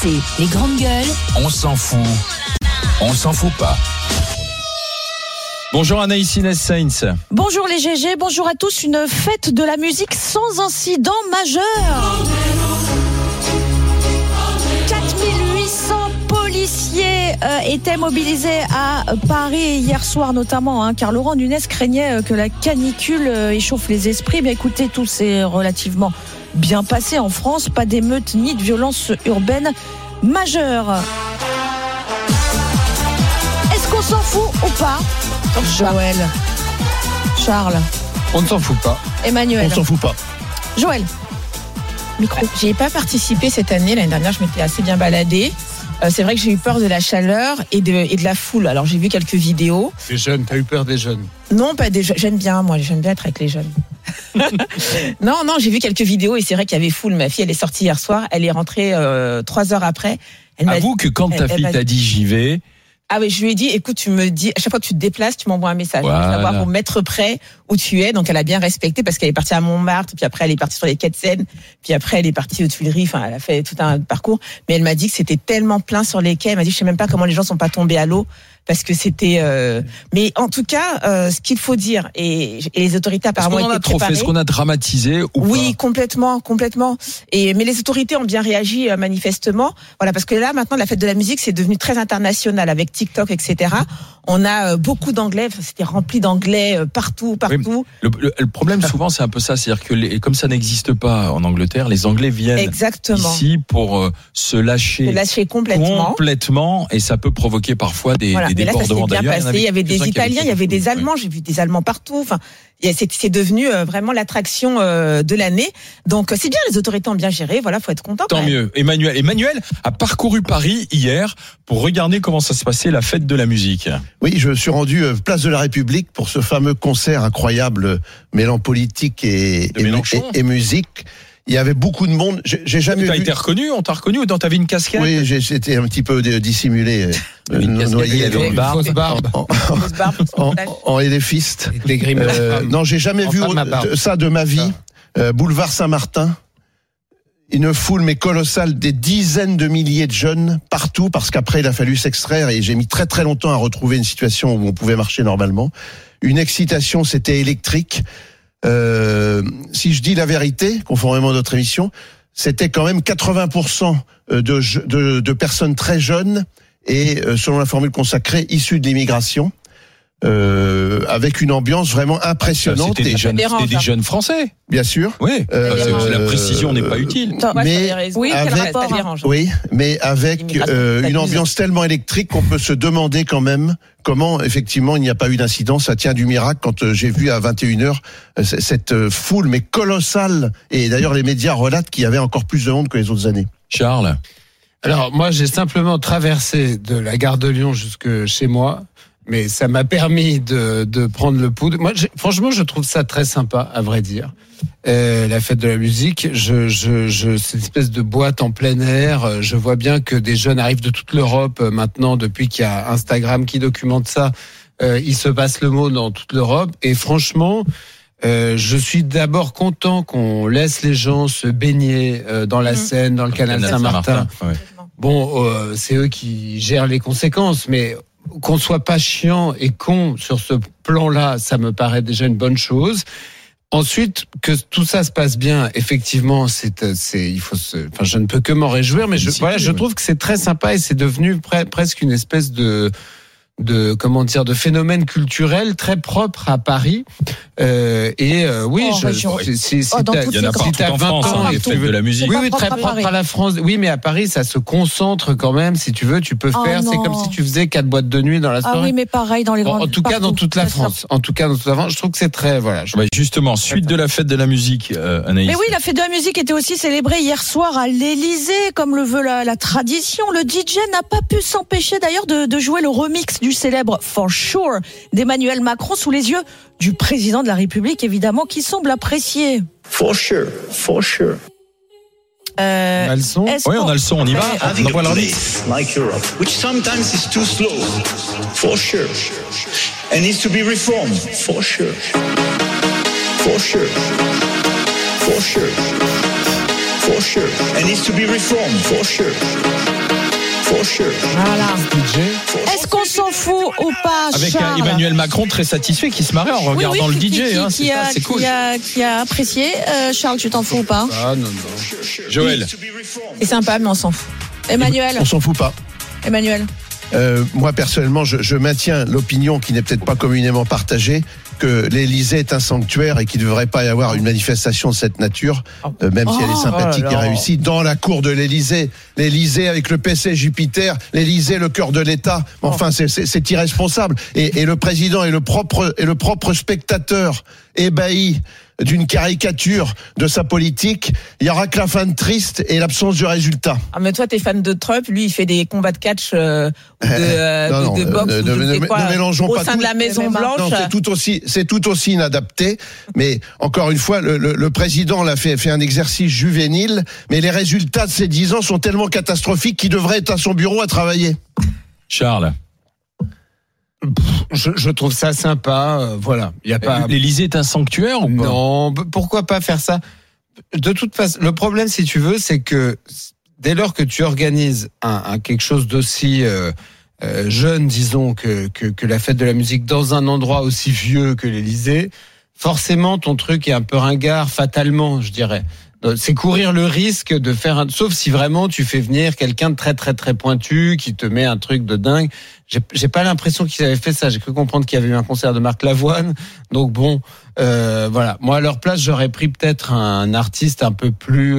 RMC, les grandes gueules. On s'en fout. On s'en fout pas. Bonjour Anaïs Inès Sainz. Bonjour les GG, bonjour à tous. Une fête de la musique sans incident majeur. 4800 policiers étaient mobilisés à Paris hier soir notamment, car Laurent Nunez craignait que la canicule échauffe les esprits. Mais écoutez, tout s'est relativement bien passé en France. Pas d'émeutes ni de violences urbaines majeures. Est-ce qu'on s'en fout ou pas? Joël, Charles. On ne s'en fout pas. Emmanuel. On s'en fout pas. Joël. Micro. J'ai pas participé cette année. L'année dernière, je m'étais assez bien baladée. C'est vrai que j'ai eu peur de la chaleur et de la foule. Alors j'ai vu quelques vidéos. Les jeunes, t'as eu peur des jeunes? Non, pas des jeunes. J'aime bien être avec les jeunes. non, j'ai vu quelques vidéos et c'est vrai qu'il y avait foule. Ma fille, elle est sortie hier soir. Elle est rentrée 3 heures après. Avoue que quand ta fille t'a dit j'y vais. Ah oui, je lui ai dit, écoute, tu me dis, à chaque fois que tu te déplaces, tu m'envoies un message. Voilà. Pour savoir, pour mettre près où tu es. Donc, elle a bien respecté parce qu'elle est partie à Montmartre, puis après, elle est partie sur les quais de Seine, puis après, elle est partie aux Tuileries. Enfin, elle a fait tout un parcours. Mais elle m'a dit que c'était tellement plein sur les quais. Elle m'a dit, je sais même pas comment les gens sont pas tombés à l'eau. Parce que c'était. Mais en tout cas, ce qu'il faut dire, et les autorités apparemment étaient préparées. Est-ce qu'on a dramatisé ou oui, pas? complètement. Mais les autorités ont bien réagi manifestement. Voilà, parce que là maintenant, la fête de la musique, c'est devenu très international avec TikTok, etc. On a beaucoup d'anglais. C'était rempli d'anglais partout. Oui, le problème souvent, c'est un peu ça, c'est-à-dire que comme ça n'existe pas en Angleterre, les Anglais viennent ici pour se lâcher complètement, et ça peut provoquer parfois des mais là, ça s'est bien passé. Il y avait des Italiens, il y avait des Allemands. J'ai vu des Allemands partout. Enfin, c'est devenu vraiment l'attraction de l'année. Donc, c'est bien. Les autorités ont bien géré. Voilà, faut être content. Tant mieux. Emmanuel a parcouru Paris hier pour regarder comment ça se passait la fête de la musique. Oui, je me suis rendu place de la République pour ce fameux concert incroyable mêlant politique et musique. Il y avait beaucoup de monde. J'ai jamais vu. T'as été reconnu? On t'a reconnu? Ou t'avais une casquette? Oui, j'étais un petit peu dissimulé. Noyé avec une fausse barbe. En éléphiste. Non, j'ai jamais vu ça de ma vie. Boulevard Saint-Martin. Une foule mais colossale, des dizaines de milliers de jeunes partout, parce qu'après il a fallu s'extraire et j'ai mis très très longtemps à retrouver une situation où on pouvait marcher normalement. Une excitation, c'était électrique. Si je dis la vérité, conformément à notre émission, c'était quand même 80% de personnes très jeunes et, selon la formule consacrée, issues de l'immigration. Avec une ambiance vraiment impressionnante. C'était des jeunes Français, bien sûr. Oui, la précision n'est pas utile. Mais avec une ambiance tellement électrique qu'on peut se demander quand même comment effectivement il n'y a pas eu d'incident. Ça tient du miracle quand j'ai vu à 21h cette foule mais colossale. Et d'ailleurs les médias relatent qu'il y avait encore plus de monde que les autres années. Charles. Alors moi j'ai simplement traversé de la gare de Lyon jusque chez moi. Mais ça m'a permis de prendre le pouls. Moi, franchement, je trouve ça très sympa, à vrai dire. La fête de la musique, cette espèce de boîte en plein air. Je vois bien que des jeunes arrivent de toute l'Europe maintenant, depuis qu'il y a Instagram qui documente ça. Il se passe le mot dans toute l'Europe. Et franchement, je suis d'abord content qu'on laisse les gens se baigner dans la Seine, dans le canal Saint-Martin. Ouais. Bon, c'est eux qui gèrent les conséquences, mais qu'on soit pas chiant et con sur ce plan-là, ça me paraît déjà une bonne chose. Ensuite, que tout ça se passe bien, effectivement, je ne peux que m'en réjouir, mais je trouve que c'est très sympa et c'est devenu presque une espèce de phénomène culturel très propre à Paris. Oui, il y en a partout en France, les fêtes de la musique. Oui, très propre à la France. Oui, mais à Paris, ça se concentre quand même. Si tu veux, tu peux faire. C'est comme si tu faisais 4 boîtes de nuit dans la soirée. Ah oui, mais pareil dans les grandes. En tout cas, dans toute la France. Je trouve que c'est très, voilà. Justement, suite de la fête de la musique, Anaïs. Mais oui, la fête de la musique était aussi célébrée hier soir à l'Élysée, comme le veut la tradition. Le DJ n'a pas pu s'empêcher d'ailleurs de jouer le remix du célèbre For Sure d'Emmanuel Macron sous les yeux du président de la République, évidemment, qui semble apprécier. For sure. On a le son. Oui, on a le son, on y va. On envoie leur place like Europe, which sometimes is too slow. For sure. And needs to be reformed. For sure. And needs to be reformed. For sure. For sure. Voilà. Est-ce qu'on s'en fout ou pas, avec Charles? Emmanuel Macron très satisfait qui se marrait en regardant le DJ. C'est cool. Qui a apprécié. Charles, tu t'en fous ou pas? Ah non. Joël. C'est sympa, mais on s'en fout. Emmanuel. On s'en fout pas. Emmanuel. Moi personnellement, je maintiens l'opinion qui n'est peut-être pas communément partagée, que l'Élysée est un sanctuaire et qu'il ne devrait pas y avoir une manifestation de cette nature, même si elle est sympathique et réussie, dans la cour de l'Élysée. L'Élysée avec le PC Jupiter, l'Élysée le cœur de l'État. Enfin, c'est irresponsable. Et le président est le propre spectateur ébahi d'une caricature de sa politique. Il y aura que la fin triste et l'absence du résultat. Ah, mais toi, t'es fan de Trump, lui, il fait des combats de catch de boxe ne mélangeons pas au sein de la Maison Blanche. Non, c'est tout aussi inadapté. Mais encore une fois, le président l'a fait un exercice juvénile, mais les résultats de ces 10 ans sont tellement catastrophiques qu'il devrait être à son bureau à travailler. Charles. Je trouve ça sympa, voilà. Il y a pas. L'Élysée est un sanctuaire ou pas? Non, pourquoi pas faire ça? De toute façon, le problème, si tu veux, c'est que dès lors que tu organises quelque chose d'aussi jeune, disons, que la fête de la musique dans un endroit aussi vieux que l'Élysée, forcément, ton truc est un peu ringard, fatalement, je dirais. C'est courir le risque de faire sauf si vraiment tu fais venir quelqu'un de très très très pointu qui te met un truc de dingue. J'ai pas l'impression qu'ils avaient fait ça. J'ai cru comprendre qu'il y avait eu un concert de Marc Lavoine. Donc bon, voilà. Moi à leur place, j'aurais pris peut-être un artiste un peu plus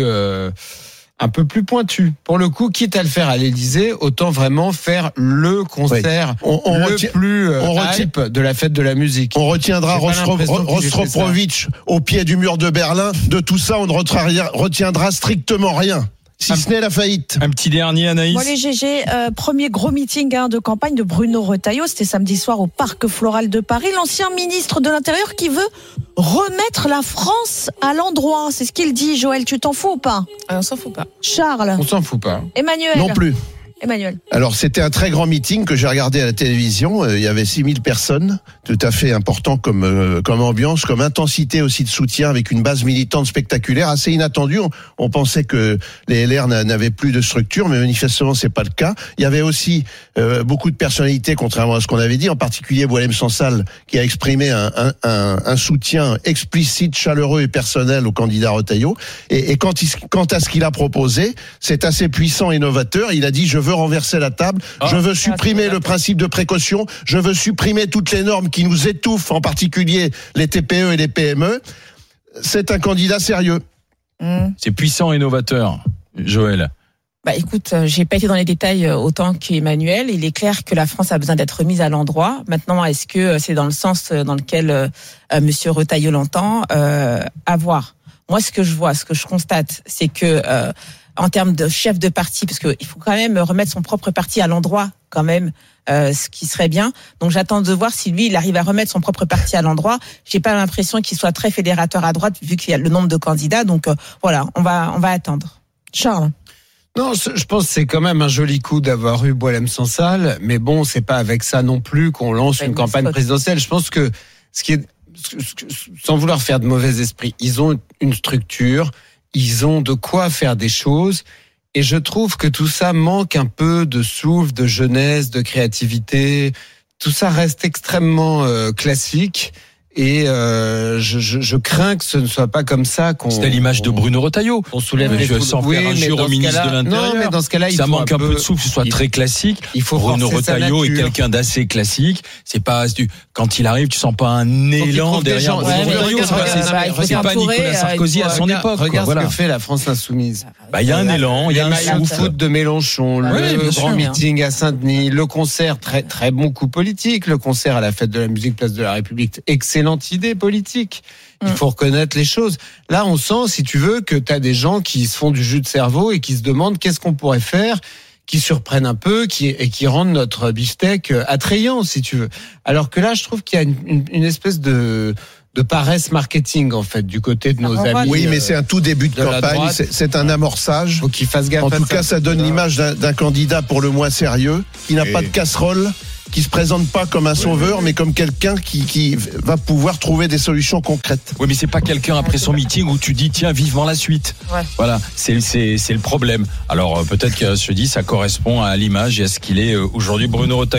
pointu. Pour le coup, quitte à le faire à l'Élysée, autant vraiment faire le concert plus hype de la fête de la musique. On retiendra Rostropovitch au pied du mur de Berlin. De tout ça, on ne retiendra strictement rien. Si ce n'est la faillite. Un petit dernier, Anaïs. Bon, les GG, premier gros meeting de campagne de Bruno Retailleau. C'était samedi soir au Parc Floral de Paris. L'ancien ministre de l'Intérieur qui veut remettre la France à l'endroit. C'est ce qu'il dit. Joël, tu t'en fous ou pas? On s'en fout pas. Charles. On s'en fout pas. Emmanuel. Non plus. Emmanuel. Alors, c'était un très grand meeting que j'ai regardé à la télévision. Il y avait 6000 personnes, tout à fait important comme ambiance, comme intensité aussi de soutien, avec une base militante spectaculaire, assez inattendue. On pensait que les LR n'avaient plus de structure, mais manifestement, c'est pas le cas. Il y avait aussi beaucoup de personnalités, contrairement à ce qu'on avait dit, en particulier Boualem Sansal, qui a exprimé un soutien explicite, chaleureux et personnel au candidat Retailleau. Et quant à ce qu'il a proposé, c'est assez puissant et novateur. Il a dit, je veux renverser la table, je veux supprimer le principe de précaution, je veux supprimer toutes les normes qui nous étouffent, en particulier les TPE et les PME. C'est un candidat sérieux. C'est puissant et novateur, Joël. Bah écoute, j'ai pas été dans les détails autant qu'Emmanuel. Il est clair que la France a besoin d'être remise à l'endroit. Maintenant, est-ce que c'est dans le sens dans lequel Monsieur Retailleau l'entend? À voir. Moi, ce que je constate, c'est que en termes de chef de parti, parce qu'il faut quand même remettre son propre parti à l'endroit, quand même, ce qui serait bien. Donc j'attends de voir si lui, il arrive à remettre son propre parti à l'endroit. J'ai pas l'impression qu'il soit très fédérateur à droite, vu qu'il y a le nombre de candidats. Donc voilà, on va attendre. Charles. Non, je pense que c'est quand même un joli coup d'avoir eu Boualem Sansal, mais bon, c'est pas avec ça non plus qu'on lance une campagne présidentielle. Je pense que sans vouloir faire de mauvais esprit, ils ont une structure, ils ont de quoi faire des choses, et je trouve que tout ça manque un peu de souffle, de jeunesse, de créativité. Tout ça reste extrêmement classique. Et je crains que ce ne soit pas comme ça qu'on. C'était l'image de Bruno Retailleau. On soulève les foules. Sans faire injure au ministre de l'Intérieur. Non, mais dans ce cas-là, ça manque un peu de souffle, que ce soit très classique. Il faut Bruno Retailleau est quelqu'un d'assez classique. C'est pas quand il arrive, tu sens pas un élan derrière Bruno Retailleau. C'est pas Nicolas Sarkozy à son époque. Regarde ce que fait la France insoumise. Il y a un élan, il y a un foot de Mélenchon, le grand meeting à Saint-Denis, le concert, très très bon coup politique, le concert à la fête de la musique Place de la République, excellente idée politique. Il faut reconnaître les choses. Là, on sent, si tu veux, que tu as des gens qui se font du jus de cerveau et qui se demandent qu'est-ce qu'on pourrait faire, qui surprennent un peu et qui rendent notre beefsteak attrayant, si tu veux. Alors que là, je trouve qu'il y a une espèce de paresse marketing, en fait, du côté de nos amis. Oui, mais c'est un tout début de campagne, c'est un amorçage. Faut qu'ils fassent gaffe. En tout cas, ça donne l'image d'un candidat pour le moins sérieux, qui n'a pas de casserole, qui se présente pas comme un sauveur, mais comme quelqu'un qui va pouvoir trouver des solutions concrètes. Oui, mais c'est pas quelqu'un après son meeting où tu dis tiens vivement la suite. Ouais. Voilà, c'est le problème. Alors peut-être que je dis ça correspond à l'image et à ce qu'il est aujourd'hui, Bruno Retailleau.